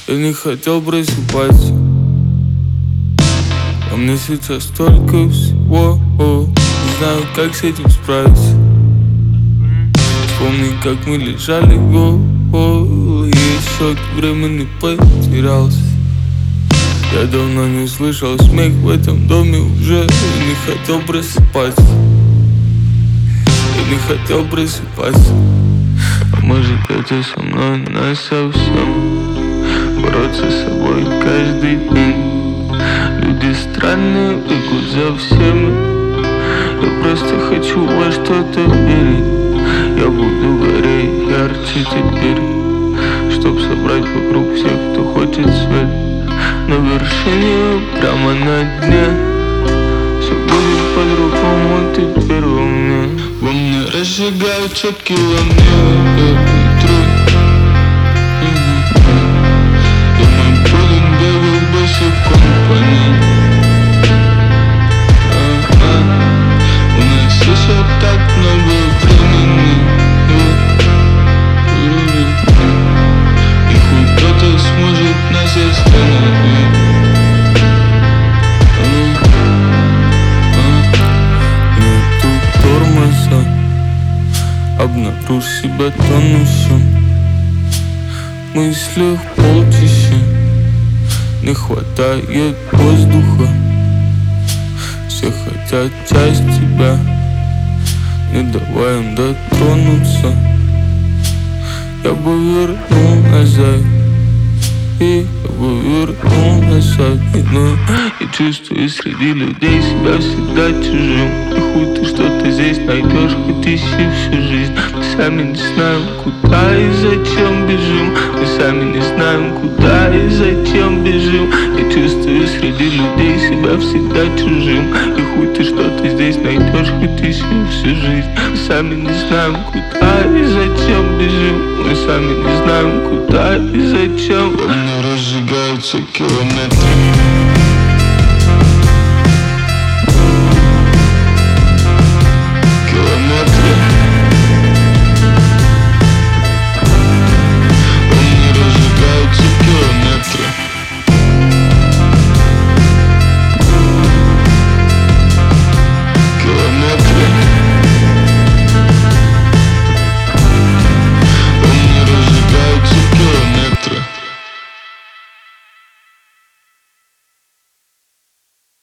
Я не хотел просыпаться, а мне сейчас столько всего. Не знаю, как с этим справиться. Вспомни, как мы лежали голые, счет времени потерялся. Я давно не слышал смех в этом доме уже. Я не хотел просыпаться, я не хотел просыпаться. А может, это со мной насовсем? Бороться с собой каждый день. Люди странные, бегут за всеми. Я просто хочу во что-то верить. Я буду гореть ярче теперь, чтоб собрать вокруг всех, кто хочет свет. На вершине, прямо на дне, все будет по-другому теперь во мне. Во мне разжигаются километры. У нас еще так много времени, и хоть кто-то сможет нас остановить. Нету тормоза, обнаружь себя тонущим. В мыслях полчища, не хватает воздуха. Все хотят часть тебя, не давай им дотронуться. Я бы вернул назад, и я бы вернул назад. Но я чувствую среди людей себя всегда чужим. И хуй ты что-то здесь найдешь, хоть ищи всю жизнь. Мы сами не знаем, куда и зачем бежим. Мы сами не знаем, куда и зачем бежим. Я чувствую среди людей себя всегда чужим. И хуй ты что-то здесь найдешь, хоть ищи всю жизнь. Мы сами не знаем, куда и зачем бежим. Мы сами не знаем, куда и зачем. Во мне разжигаются километры.